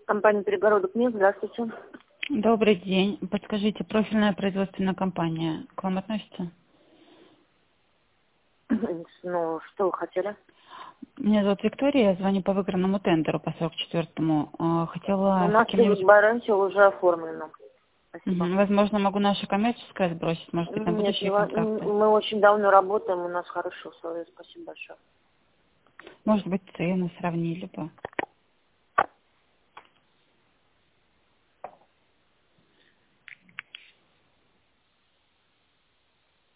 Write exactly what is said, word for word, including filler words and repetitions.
Компания «Перегородок» нет, здравствуйте. Добрый день. Подскажите, профильная производственная компания к вам относится? Ну, что вы хотели? Меня зовут Виктория, я звоню по выигранному тендеру по сорок четвёртому. А, Хотела У с нас кем-нибудь... гарантия уже оформлена. Спасибо. Мгм. Возможно, могу наше коммерческое сбросить, может быть, на Нет, не будущие ва- контракты. мы очень давно работаем, у нас хорошие условия. Спасибо большое. Может быть, цены сравнили бы.